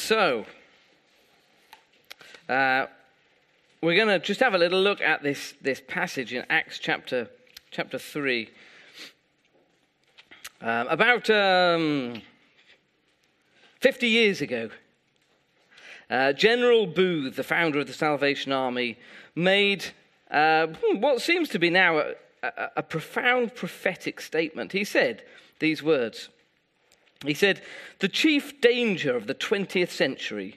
So, we're going to just have a little look at this passage in Acts chapter 3. About 50 years ago, General Booth, the founder of the Salvation Army, made what seems to be now a profound prophetic statement. He said these words. He said, "The chief danger of the 20th century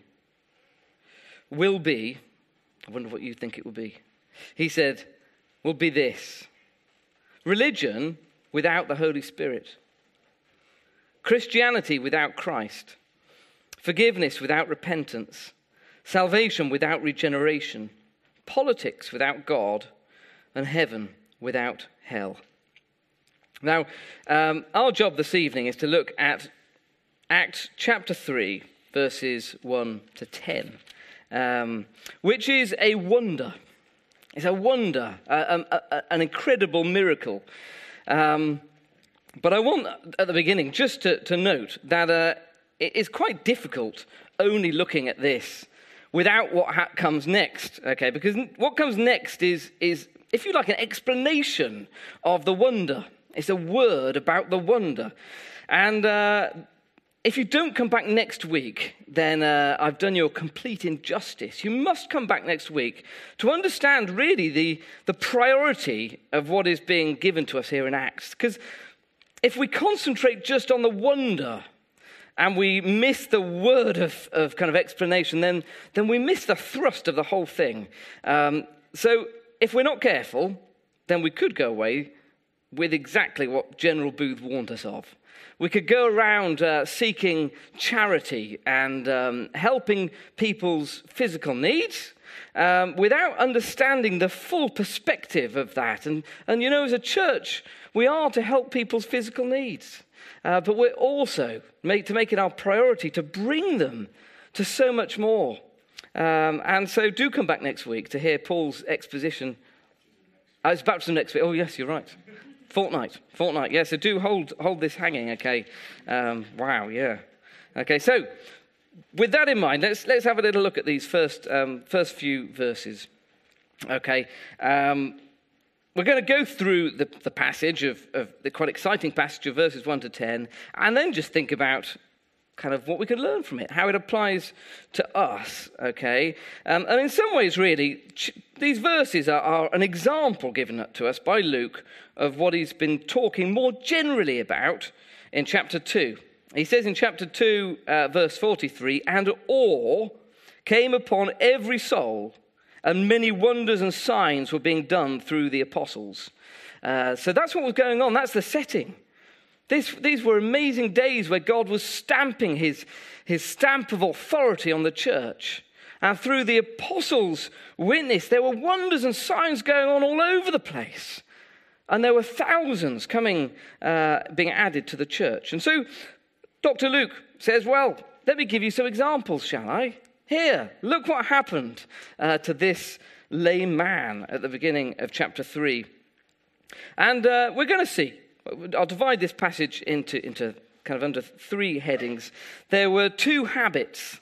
will be," I wonder what you think it will be. He said, will be this: religion without the Holy Spirit, Christianity without Christ, forgiveness without repentance, salvation without regeneration, politics without God, and heaven without hell. Now, our job this evening is to look at Acts chapter 3, verses 1 to 10, which is a wonder. It's a wonder, an incredible miracle. But I want, at the beginning, just to note that it is quite difficult only looking at this without what comes next, okay? Because what comes next is, if you like, an explanation of the wonder. It's a word about the wonder. And if you don't come back next week, then I've done you a complete injustice. You must come back next week to understand really the priority of what is being given to us here in Acts. Because if we concentrate just on the wonder and we miss the word of kind of explanation, then we miss the thrust of the whole thing. So if we're not careful, then we could go away with exactly what General Booth warned us of. We could go around seeking charity and helping people's physical needs without understanding the full perspective of that. And you know, as a church, we are to help people's physical needs. But we're also to make it our priority to bring them to so much more. And so do come back next week to hear Paul's exposition. It's baptism next week. Oh, yes, you're right. Fortnight. Yeah, so do hold this hanging, okay? Wow, yeah. Okay, so with that in mind, let's have a little look at these first few verses. Okay, we're going to go through the passage of the quite exciting passage of verses 1 to 10, and then just think about kind of what we could learn from it, how it applies to us, okay? And in some ways, really, these verses are an example given to us by Luke of what he's been talking more generally about in chapter 2. He says in chapter 2, verse 43, "And awe came upon every soul, and many wonders and signs were being done through the apostles." So that's what was going on. That's the setting. These were amazing days where God was stamping his stamp of authority on the church. And through the apostles' witness, there were wonders and signs going on all over the place. And there were thousands coming, being added to the church. And so Dr. Luke says, well, let me give you some examples, shall I? Here, look what happened to this lame man at the beginning of chapter 3. And we're going to see. I'll divide this passage into kind of under three headings. There were two habits,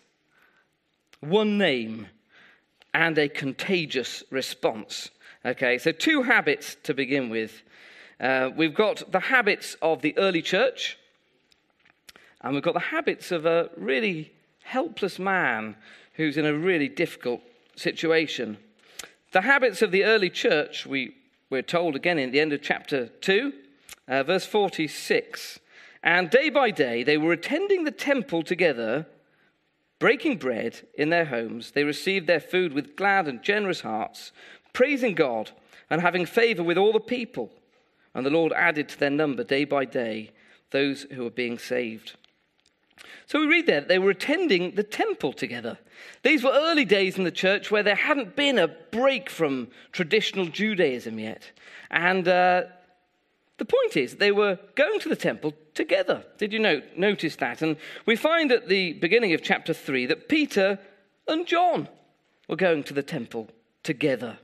one name, and a contagious response. Okay, so two habits to begin with. We've got the habits of the early church, and we've got the habits of a really helpless man who's in a really difficult situation. The habits of the early church, we're told again in the end of chapter 2, verse 46. "And day by day they were attending the temple together, breaking bread in their homes. They received their food with glad and generous hearts, praising God and having favor with all the people. And the Lord added to their number day by day those who were being saved." So we read there that they were attending the temple together. These were early days in the church where there hadn't been a break from traditional Judaism yet. And the point is, they were going to the temple together. Did you notice that? And we find at the beginning of chapter 3 that Peter and John were going to the temple together.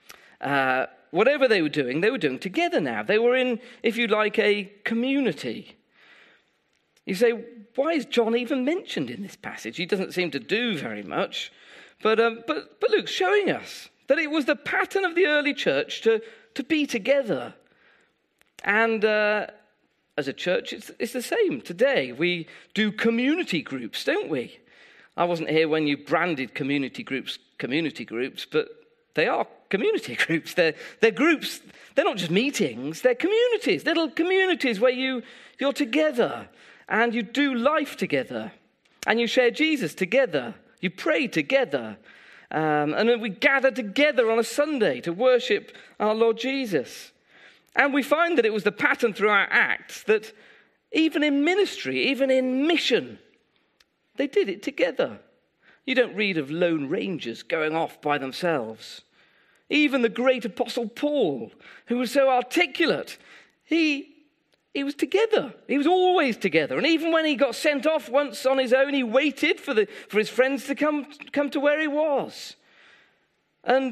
Whatever they were doing together now. They were in, if you like, a community. You say, why is John even mentioned in this passage? He doesn't seem to do very much. But Luke's showing us that it was the pattern of the early church to be together. And as a church, it's the same today. We do community groups, don't we? I wasn't here when you branded community groups, but they are community groups. They're groups. They're not just meetings. They're communities, little communities where you're together and you do life together and you share Jesus together. You pray together. And then we gather together on a Sunday to worship our Lord Jesus. And we find that it was the pattern throughout Acts that even in ministry, even in mission, they did it together. You don't read of lone rangers going off by themselves. Even the great apostle Paul, who was so articulate, he was together. He was always together. And even when he got sent off once on his own, he waited for his friends to come to where he was. And,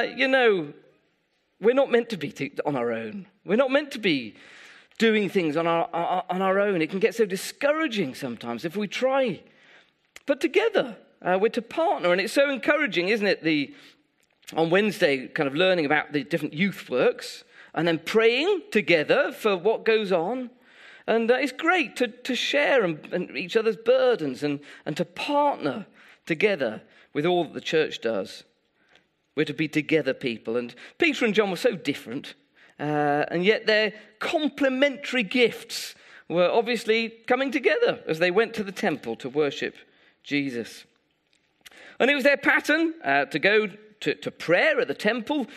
we're not meant to be on our own. We're not meant to be doing things on our own. It can get so discouraging sometimes if we try. But together, we're to partner. And it's so encouraging, isn't it? On Wednesday, kind of learning about the different youth works and then praying together for what goes on. And it's great to share and each other's burdens and to partner together with all that the church does. We're to be together people. And Peter and John were so different, and yet their complementary gifts were obviously coming together as they went to the temple to worship Jesus. And it was their pattern to go to prayer at the temple.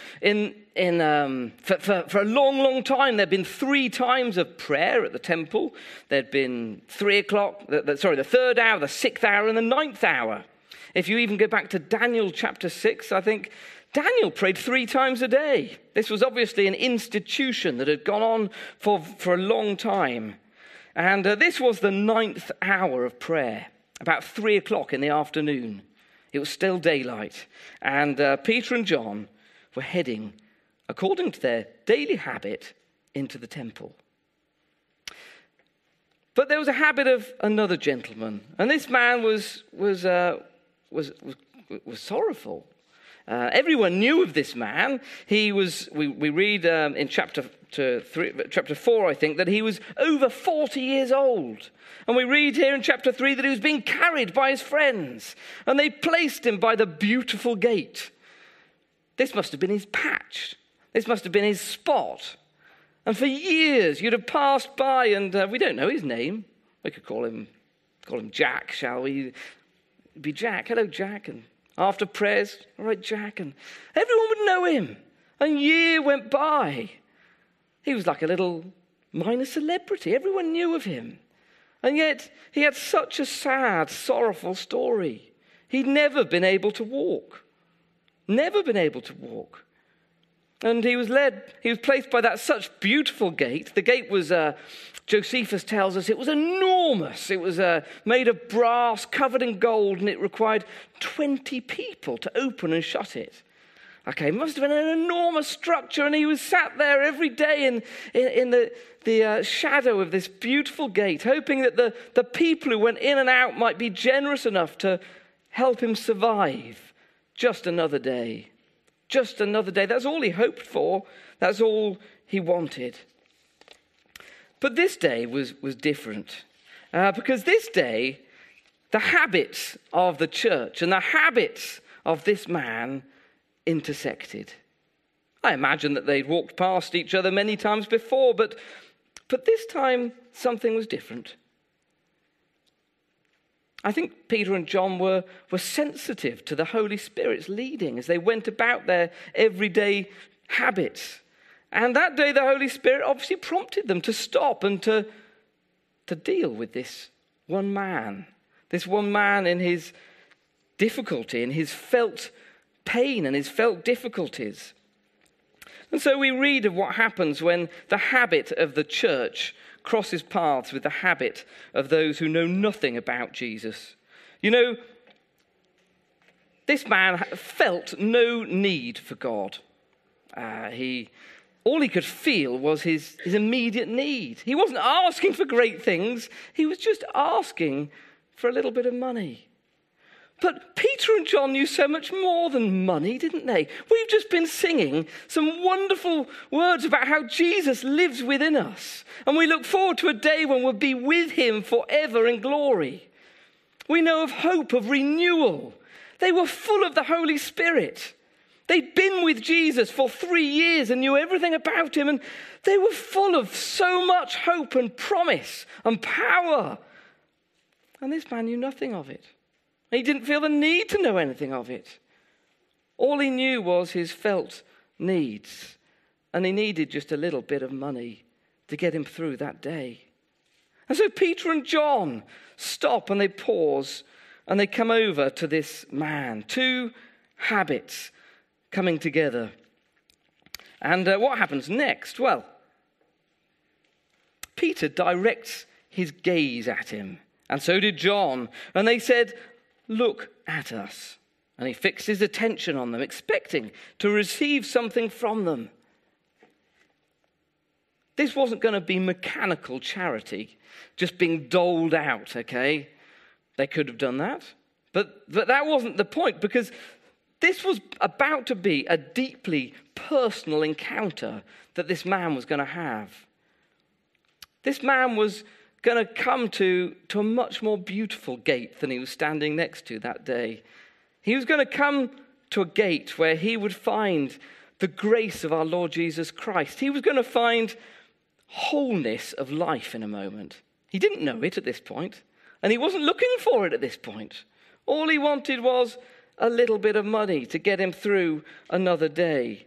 For a long, long time, there'd been 3 times of prayer at the temple. There'd been 3 o'clock, the 3rd hour, the 6th hour, and the 9th hour. If you even go back to Daniel chapter 6, I think Daniel prayed 3 times a day. This was obviously an institution that had gone on for a long time. And this was the 9th hour of prayer, about 3 o'clock in the afternoon. It was still daylight. And Peter and John were heading, according to their daily habit, into the temple. But there was a habit of another gentleman. And this man was sorrowful. Everyone knew of this man. He was. We read in chapter 4, I think, that he was over 40 years old. And we read here in chapter 3 that he was being carried by his friends, and they placed him by the beautiful gate. This must have been his patch. This must have been his spot. And for years you'd have passed by, and we don't know his name. We could call him Jack, shall we? It'd be Jack. Hello, Jack. And after prayers, all right, Jack. And everyone would know him. And year went by. He was like a little minor celebrity. Everyone knew of him. And yet he had such a sad, sorrowful story. He'd never been able to walk. Never been able to walk. And he was placed by that such beautiful gate. The gate was, Josephus tells us, it was enormous. It was made of brass, covered in gold, and it required 20 people to open and shut it. Okay, it must have been an enormous structure, and he was sat there every day in the shadow of this beautiful gate, hoping that the people who went in and out might be generous enough to help him survive just another day. Just another day. That's all he hoped for. That's all he wanted. But this day was different. Because this day, the habits of the church and the habits of this man intersected. I imagine that they'd walked past each other many times before, but this time something was different. I think Peter and John were sensitive to the Holy Spirit's leading as they went about their everyday habits. And that day the Holy Spirit obviously prompted them to stop and to deal with this one man in his difficulty, in his felt pain and his felt difficulties. And so we read of what happens when the habit of the church crosses paths with the habit of those who know nothing about Jesus. You know, this man felt no need for God. all he could feel was his immediate need. He wasn't asking for great things. He was just asking for a little bit of money. But Peter and John knew so much more than money, didn't they? We've just been singing some wonderful words about how Jesus lives within us. And we look forward to a day when we'll be with him forever in glory. We know of hope, of renewal. They were full of the Holy Spirit. They'd been with Jesus for 3 years and knew everything about him. And they were full of so much hope and promise and power. And this man knew nothing of it. He didn't feel the need to know anything of it. All he knew was his felt needs. And he needed just a little bit of money to get him through that day. And so Peter and John stop and they pause and they come over to this man. 2 habits coming together. And what happens next? Well, Peter directs his gaze at him. And so did John. And they said, "Look at us." And he fixed his attention on them, expecting to receive something from them. This wasn't going to be mechanical charity, just being doled out, okay? They could have done that. But that wasn't the point, because this was about to be a deeply personal encounter that this man was going to have. This man was going to come to a much more beautiful gate than he was standing next to that day. He was going to come to a gate where he would find the grace of our Lord Jesus Christ. He was going to find wholeness of life in a moment. He didn't know it at this point, and he wasn't looking for it at this point. All he wanted was a little bit of money to get him through another day.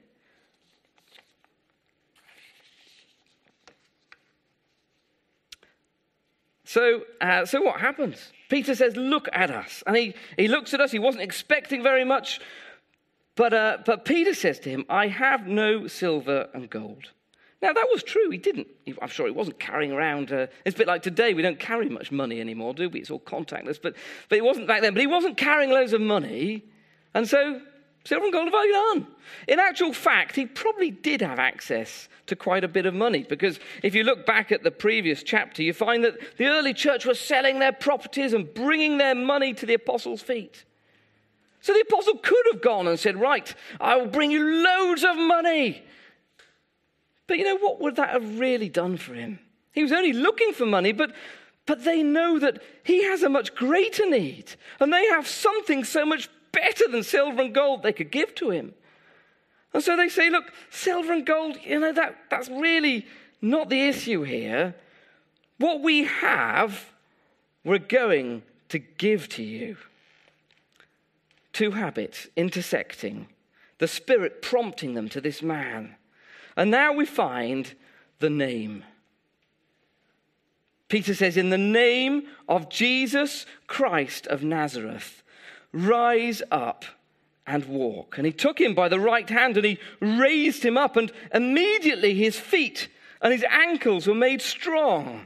So what happens? Peter says, "Look at us." And he looks at us. He wasn't expecting very much. But Peter says to him, "I have no silver and gold." Now, that was true. He didn't. I'm sure he wasn't carrying around. It's a bit like today. We don't carry much money anymore, do we? It's all contactless. But it wasn't back then. But he wasn't carrying loads of money. And so, silver and gold have I none. In actual fact, he probably did have access to quite a bit of money, because if you look back at the previous chapter, you find that the early church was selling their properties and bringing their money to the apostles' feet. So the apostle could have gone and said, "Right, I will bring you loads of money." But you know, what would that have really done for him? He was only looking for money, but they know that he has a much greater need, and they have something so much better than silver and gold they could give to him. And so they say, "Look, silver and gold, that's really not the issue here. What we have, we're going to give to you." 2 habits intersecting, the Spirit prompting them to this man. And now we find the name. Peter says, "In the name of Jesus Christ of Nazareth, rise up and walk." And he took him by the right hand and he raised him up, and immediately his feet and his ankles were made strong.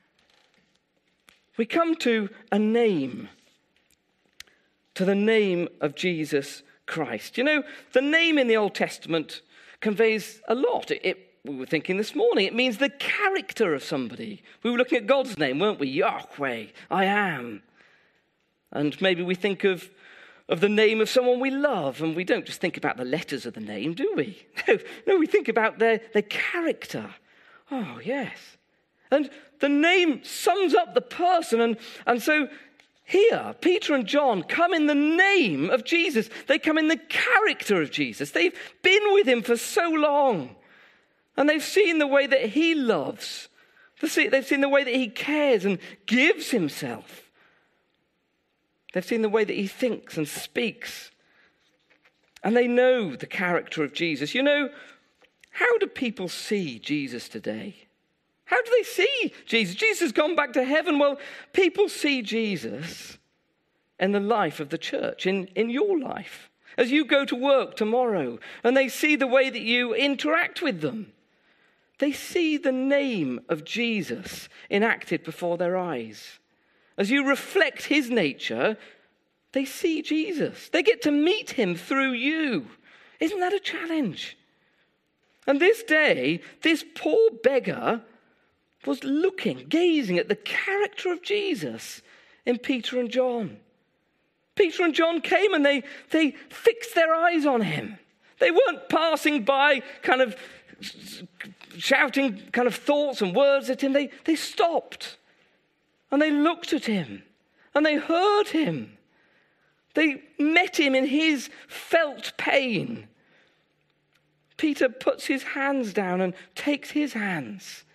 We come to a name, to the name of Jesus Christ. You know, the name in the Old Testament conveys a lot. We were thinking this morning, it means the character of somebody. We were looking at God's name, weren't we? Yahweh, I am. And maybe we think of the name of someone we love, and we don't just think about the letters of the name, do we? No, we think about their character. Oh, yes. And the name sums up the person, and so here, Peter and John come in the name of Jesus. They come in the character of Jesus. They've been with him for so long, and they've seen the way that he loves. They've seen the way that he cares and gives himself. They've seen the way that he thinks and speaks. And they know the character of Jesus. You know, how do people see Jesus today? How do they see Jesus? Jesus has gone back to heaven. Well, people see Jesus in the life of the church, in your life. As you go to work tomorrow, and they see the way that you interact with them. They see the name of Jesus enacted before their eyes. As you reflect his nature, they see Jesus. They get to meet him through you. Isn't that a challenge? And this day, this poor beggar was gazing at the character of Jesus in Peter and John. Peter and John came and they fixed their eyes on him. They weren't passing by kind of shouting kind of thoughts and words at him. They stopped and they looked at him and they heard him. They met him in his felt pain. Peter puts his hands down and takes his hands.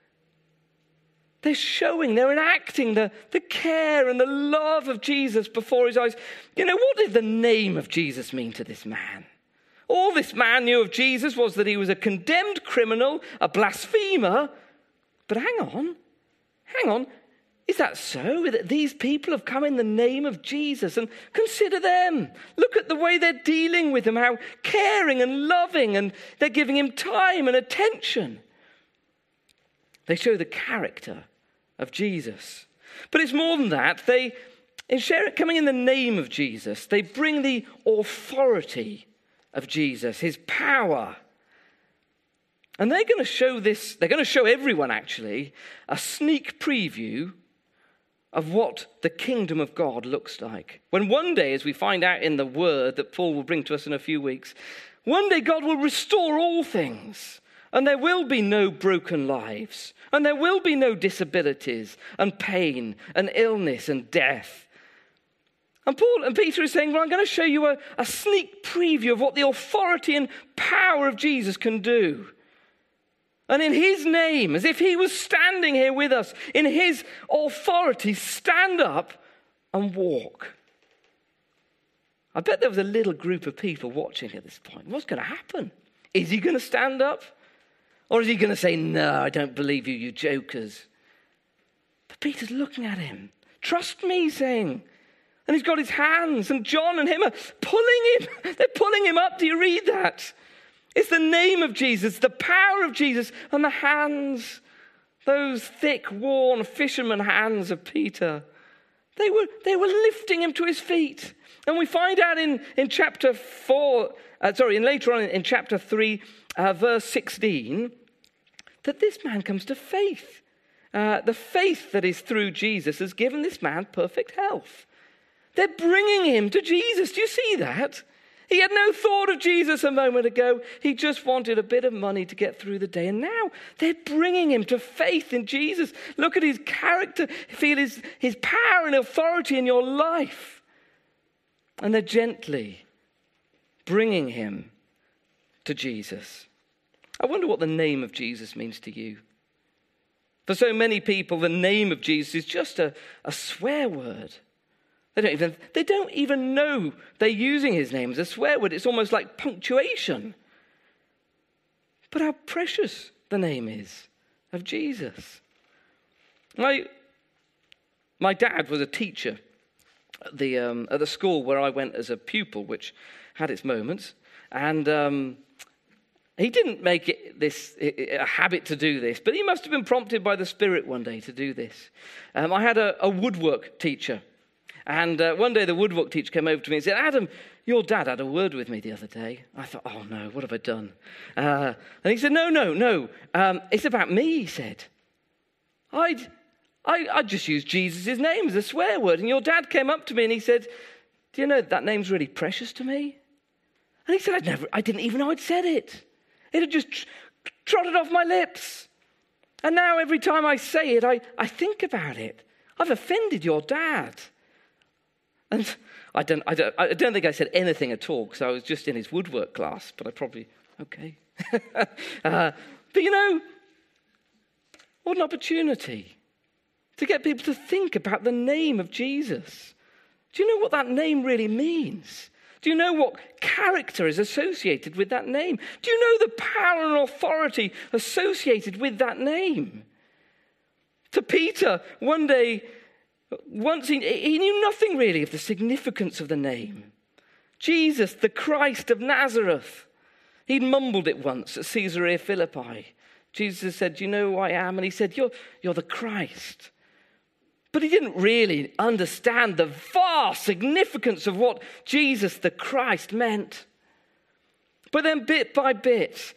They're enacting the care and the love of Jesus before his eyes. You know, what did the name of Jesus mean to this man? All this man knew of Jesus was that he was a condemned criminal, a blasphemer. But hang on. Is that so? That these people have come in the name of Jesus? And consider them. Look at the way they're dealing with him, how caring and loving, and they're giving him time and attention. They show the character of Jesus. But it's more than that. Coming in the name of Jesus, they bring the authority of Jesus, his power. And they're going to show everyone actually a sneak preview of what the kingdom of God looks like. When one day, as we find out in the word that Paul will bring to us in a few weeks, one day God will restore all things, and there will be no broken lives, and there will be no disabilities and pain and illness and death. And Peter is saying, well, I'm going to show you a sneak preview of what the authority and power of Jesus can do. And in his name, as if he was standing here with us, in his authority, stand up and walk. I bet there was a little group of people watching at this point. What's going to happen? Is he going to stand up? Or is he going to say, no, I don't believe you, you jokers? But Peter's looking at him. Trust me, he's saying. And he's got his hands, and John and him are pulling him. They're pulling him up. Do you read that? It's the name of Jesus, the power of Jesus, and the hands, those thick, worn fisherman hands of Peter. They were lifting him to his feet. And we find out in chapter 4, later on in chapter 3, verse 16, that this man comes to faith. The faith that is through Jesus has given this man perfect health. They're bringing him to Jesus. Do you see that? He had no thought of Jesus a moment ago. He just wanted a bit of money to get through the day. And now they're bringing him to faith in Jesus. Look at his character. Feel his power and authority in your life. And they're gently bringing him to Jesus. I wonder what the name of Jesus means to you. For so many people, the name of Jesus is just a swear word. They don't even know they're using his name as a swear word. It's almost like punctuation. But how precious the name is of Jesus. My dad was a teacher at the school where I went as a pupil, which had its moments. And he didn't make it a habit to do this, but he must have been prompted by the Spirit one day to do this. I had a woodwork teacher. And one day the woodwork teacher came over to me and said, Adam, your dad had a word with me the other day. I thought, oh no, what have I done? And he said, no, it's about me, he said. I just used Jesus' name as a swear word. And your dad came up to me and he said, do you know that name's really precious to me? And he said, I didn't even know I'd said it. It had just trotted off my lips. And now every time I say it, I think about it. I've offended your dad. And I don't think I said anything at all because I was just in his woodwork class, but I probably, okay. But you know, what an opportunity to get people to think about the name of Jesus. Do you know what that name really means? Do you know what character is associated with that name? Do you know the power and authority associated with that name? To Peter, one day, once he knew nothing really of the significance of the name. Jesus, the Christ of Nazareth. He'd mumbled it once at Caesarea Philippi. Jesus said, do you know who I am? And he said, you're the Christ. But he didn't really understand the vast significance of what Jesus, the Christ, meant. But then bit by bit,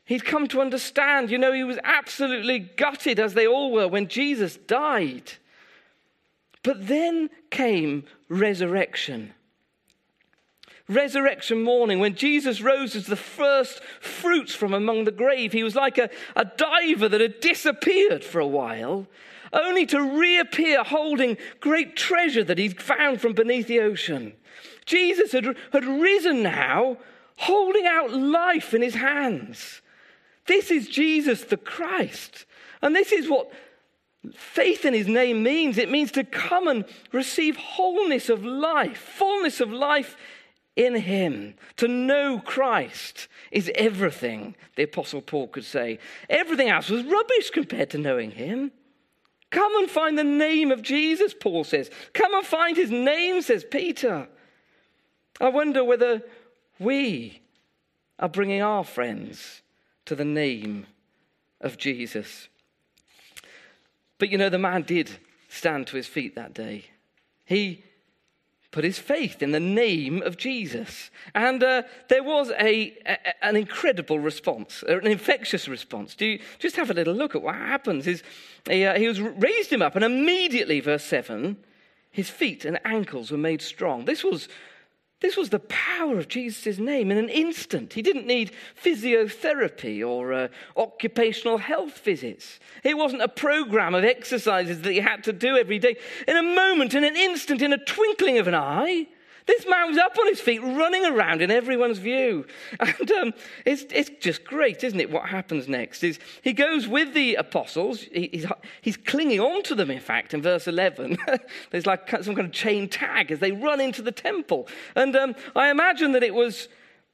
He'd come to understand. You know, he was absolutely gutted, as they all were, when Jesus died. But then came resurrection. Resurrection morning, when Jesus rose as the first fruits from among the grave, he was like a diver that had disappeared for a while, only to reappear holding great treasure that he'd found from beneath the ocean. Jesus had risen now, holding out life in his hands. This is Jesus the Christ. And this is what faith in his name means. It means to come and receive wholeness of life, fullness of life in him. To know Christ is everything, the Apostle Paul could say. Everything else was rubbish compared to knowing him. Come and find the name of Jesus, Paul says. Come and find his name, says Peter. I wonder whether we are bringing our friends to the name of Jesus. But you know, the man did stand to his feet that day. He put his faith in the name of Jesus. And there was an incredible response, an infectious response. Do you just have a little look at what happens? He raised him up, and immediately, verse 7, his feet and ankles were made strong. This was the power of Jesus' name in an instant. He didn't need physiotherapy or occupational health visits. It wasn't a program of exercises that he had to do every day. In a moment, in an instant, in a twinkling of an eye, this man was up on his feet, running around in everyone's view. And it's just great, isn't it? What happens next is he goes with the apostles. He's clinging on to them, in fact, in verse 11. There's like some kind of chain tag as they run into the temple. And I imagine that it was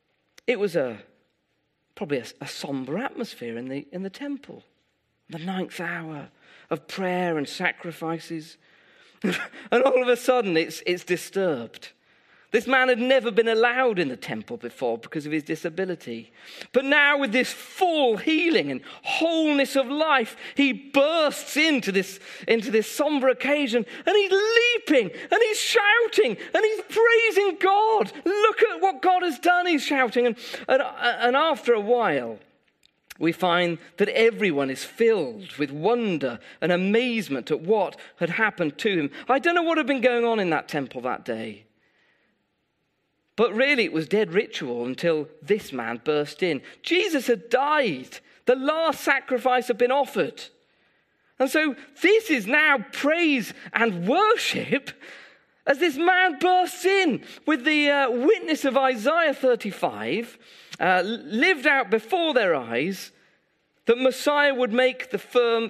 probably a somber atmosphere in the temple. The 9th hour of prayer and sacrifices. And all of a sudden it's disturbed. This man had never been allowed in the temple before because of his disability. But now with this full healing and wholeness of life, he bursts into this somber occasion, and he's leaping and he's shouting and he's praising God. Look at what God has done, he's shouting. And after a while, we find that everyone is filled with wonder and amazement at what had happened to him. I don't know what had been going on in that temple that day. But really, it was dead ritual until this man burst in. Jesus had died. The last sacrifice had been offered. And so this is now praise and worship as this man bursts in with the witness of Isaiah 35, lived out before their eyes, that Messiah would make firm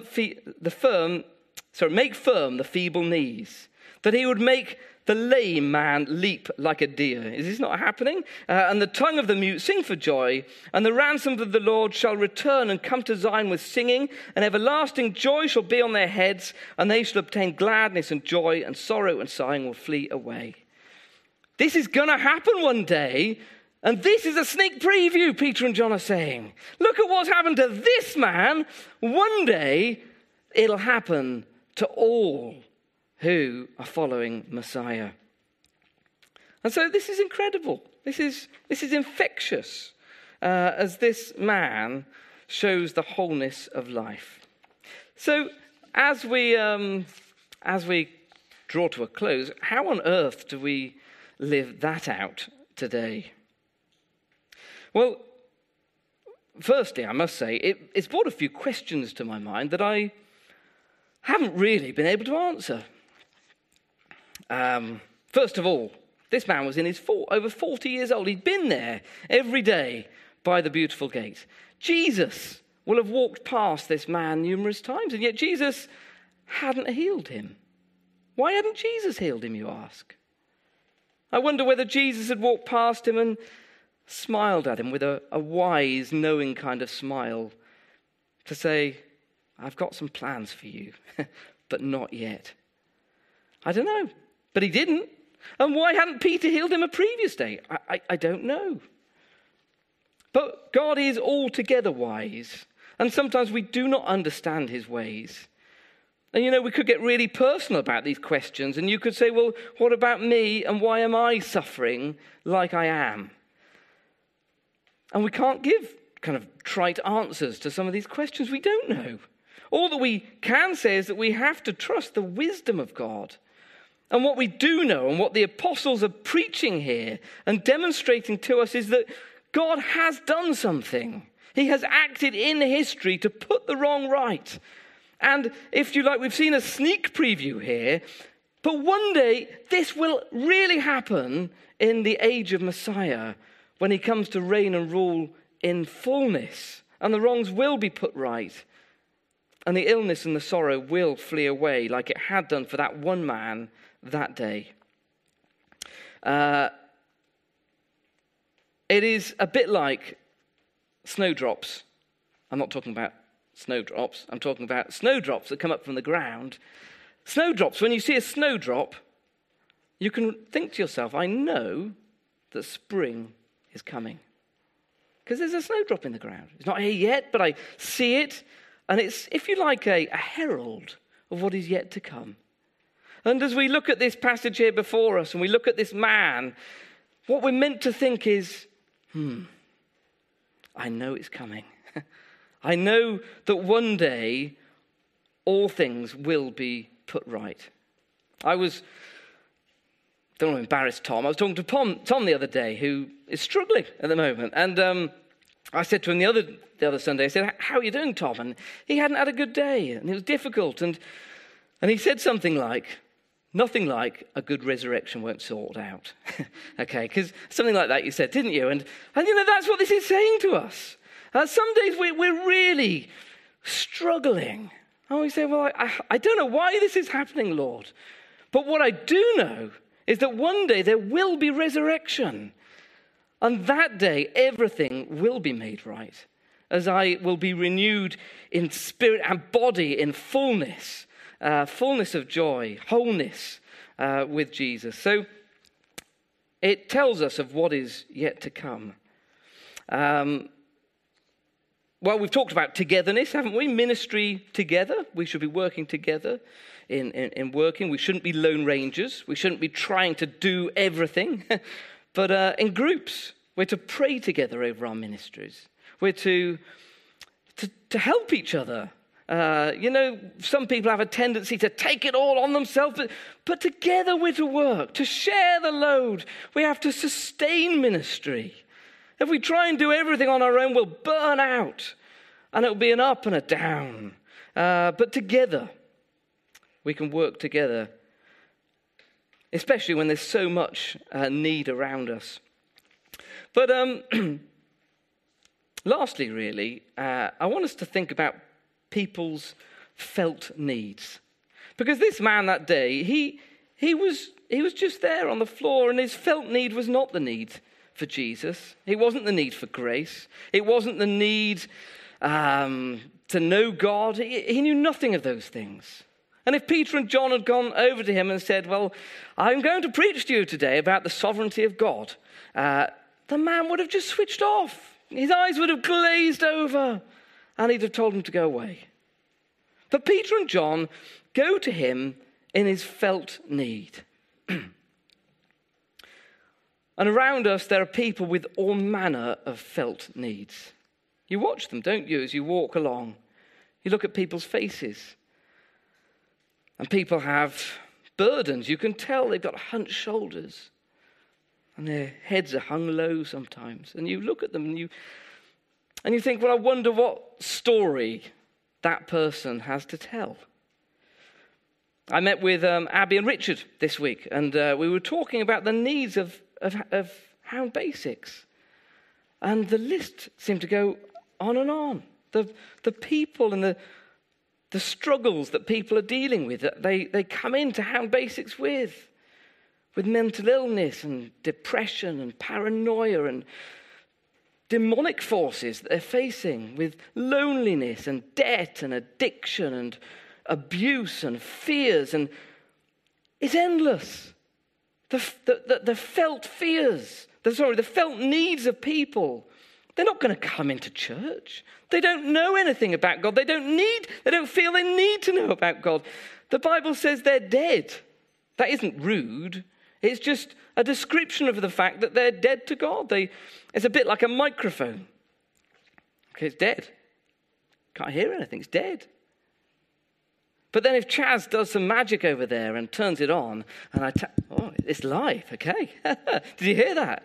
the feeble knees, that he would make the lame man leap like a deer. Is this not happening? And the tongue of the mute sing for joy, and the ransomed of the Lord shall return and come to Zion with singing, and everlasting joy shall be on their heads, and they shall obtain gladness and joy, and sorrow and sighing will flee away. This is going to happen one day, and this is a sneak preview, Peter and John are saying. Look at what's happened to this man. One day, it'll happen to all who are following Messiah. And so this is incredible. This is infectious as this man shows the wholeness of life. So as we draw to a close, how on earth do we live that out today? Well, firstly, I must say, it's brought a few questions to my mind that I haven't really been able to answer. First of all, this man was in his over 40 years old. He'd been there every day by the beautiful gate. Jesus will have walked past this man numerous times, and yet Jesus hadn't healed him. Why hadn't Jesus healed him, you ask? I wonder whether Jesus had walked past him and smiled at him with a wise, knowing kind of smile to say, I've got some plans for you, but not yet. I don't know. But he didn't. And why hadn't Peter healed him a previous day? I don't know. But God is altogether wise. And sometimes we do not understand his ways. And we could get really personal about these questions. And you could say, well, what about me? And why am I suffering like I am? And we can't give kind of trite answers to some of these questions. We don't know. All that we can say is that we have to trust the wisdom of God. And what we do know, and what the apostles are preaching here and demonstrating to us, is that God has done something. He has acted in history to put the wrong right. And if you like, we've seen a sneak preview here, but one day this will really happen in the age of Messiah, when he comes to reign and rule in fullness, and the wrongs will be put right, and the illness and the sorrow will flee away like it had done for that one man that day. It is a bit like snowdrops. I'm not talking about snowdrops. I'm talking about snowdrops that come up from the ground. Snowdrops, when you see a snowdrop, you can think to yourself, I know that spring is coming. Because there's a snowdrop in the ground. It's not here yet, but I see it. And it's, if you like, a herald of what is yet to come. And as we look at this passage here before us, and we look at this man, what we're meant to think is, I know it's coming. I know that one day all things will be put right. Don't want to embarrass Tom. I was talking to Tom the other day, who is struggling at the moment. And I said to him the other Sunday, I said, how are you doing, Tom? And he hadn't had a good day, and it was difficult. And he said something like, nothing like a good resurrection won't sort out. Okay, because something like that you said, didn't you? And that's what this is saying to us. Some days we're really struggling. And we say, well, I don't know why this is happening, Lord. But what I do know is that one day there will be resurrection. And that day, everything will be made right, as I will be renewed in spirit and body in fullness of joy, wholeness with Jesus. So it tells us of what is yet to come. Well, we've talked about togetherness, haven't we? Ministry together. We should be working together in working. We shouldn't be lone rangers. We shouldn't be trying to do everything. But in groups, we're to pray together over our ministries. We're to help each other. Some people have a tendency to take it all on themselves, but together we're to work, to share the load. We have to sustain ministry. If we try and do everything on our own, we'll burn out, and it'll be an up and a down. But together, we can work together, especially when there's so much need around us. But lastly, really, I want us to think about people's felt needs. Because this man that day, he was just there on the floor, and his felt need was not the need for Jesus. It wasn't the need for grace. It wasn't the need to know God. He knew nothing of those things. And if Peter and John had gone over to him and said, well, I'm going to preach to you today about the sovereignty of God, the man would have just switched off. His eyes would have glazed over, and he'd have told him to go away. But Peter and John go to him in his felt need. And around us, there are people with all manner of felt needs. You watch them, don't you, as you walk along? You look at people's faces. And people have burdens. You can tell they've got hunched shoulders. And their heads are hung low sometimes. And you look at them and you think, well, I wonder what story that person has to tell. I met with Abby and Richard this week, and we were talking about the needs of Hound Basics. And the list seemed to go on and on. The people and the struggles that people are dealing with, that they come into Hound Basics with mental illness and depression and paranoia and demonic forces that they're facing, with loneliness and debt and addiction and abuse and fears, and it's endless. The felt fears, the felt needs of people, they're not going to come into church. They don't know anything about God. They don't feel they need to know about God. The Bible says they're dead. That isn't rude. It's just a description of the fact that they're dead to God. It's a bit like a microphone. Okay, it's dead. Can't hear anything. It's dead. But then if Chaz does some magic over there and turns it on, and it's live, okay? Did you hear that?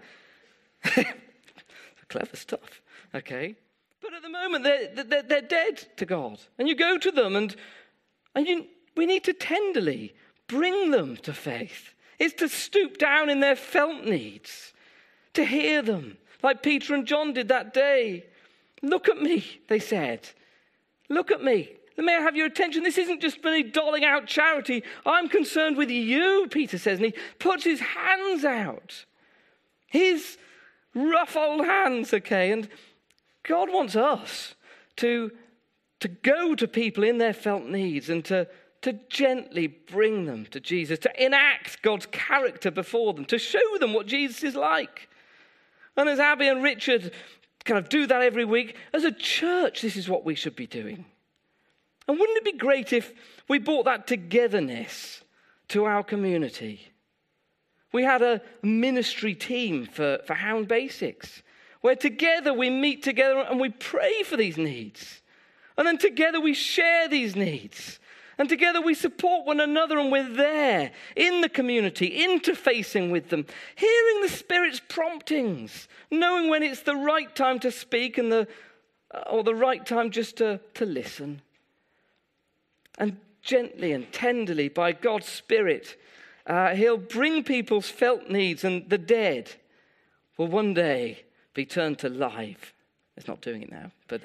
Clever stuff, okay? But at the moment, they're dead to God. And you go to them, and we need to tenderly bring them to faith. It's to stoop down in their felt needs, to hear them, like Peter and John did that day. Look at me, they said. Look at me. May I have your attention? This isn't just me doling out charity. I'm concerned with you, Peter says, and he puts his hands out. His rough old hands, okay? And God wants us to go to people in their felt needs and to gently bring them to Jesus, to enact God's character before them, to show them what Jesus is like. And as Abby and Richard kind of do that every week, as a church, this is what we should be doing. And wouldn't it be great if we brought that togetherness to our community? We had a ministry team for Hound Basics, where together we meet together and we pray for these needs. And then together we share these needs. And together we support one another, and we're there in the community, interfacing with them, hearing the Spirit's promptings, knowing when it's the right time to speak or the right time just to listen. And gently and tenderly, by God's Spirit, he'll bring people's felt needs, and the dead will one day be turned to life. It's not doing it now, but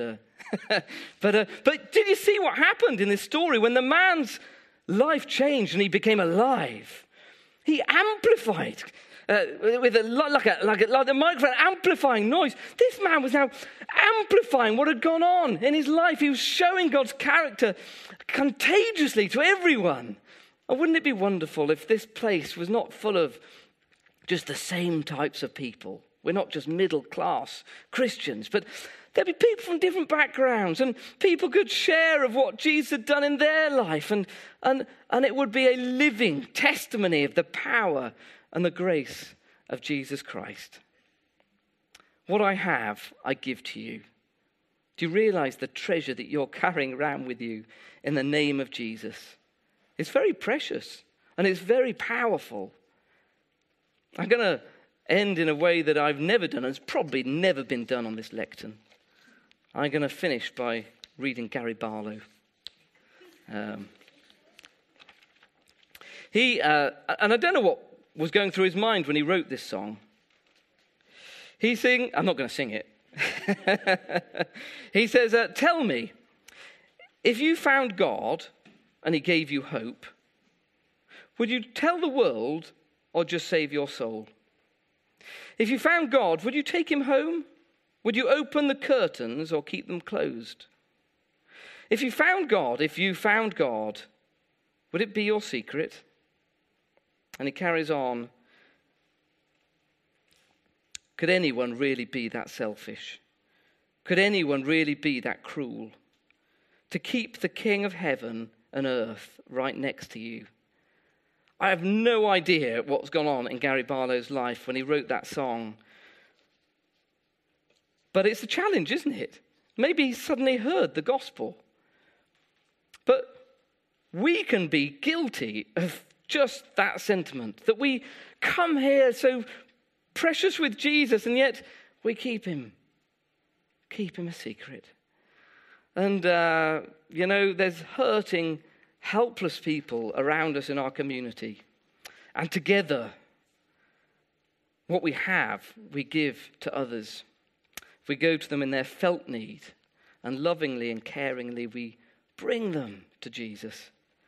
did you see what happened in this story? When the man's life changed and he became alive, he amplified with like a microphone, amplifying noise. This man was now amplifying what had gone on in his life. He was showing God's character contagiously to everyone. And wouldn't it be wonderful if this place was not full of just the same types of people? We're not just middle-class Christians, but there'd be people from different backgrounds, and people could share of what Jesus had done in their life, and it would be a living testimony of the power and the grace of Jesus Christ. What I have, I give to you. Do you realize the treasure that you're carrying around with you in the name of Jesus? It's very precious, and it's very powerful. I'm going to end in a way that I've never done, and it's probably never been done on this lectern. I'm going to finish by reading Gary Barlow. And I don't know what was going through his mind when he wrote this song. I'm not going to sing it. He says, tell me, if you found God and he gave you hope, would you tell the world or just save your soul? If you found God, would you take him home? Would you open the curtains or keep them closed? If you found God, would it be your secret? And he carries on. Could anyone really be that selfish? Could anyone really be that cruel? To keep the King of heaven and earth right next to you. I have no idea what's gone on in Gary Barlow's life when he wrote that song. But it's a challenge, isn't it? Maybe he suddenly heard the gospel. But we can be guilty of just that sentiment, that we come here so precious with Jesus, and yet we keep him a secret. And, there's hurting, helpless people around us in our community. And together, what we have, we give to others. If we go to them in their felt need, and lovingly and caringly, we bring them to Jesus.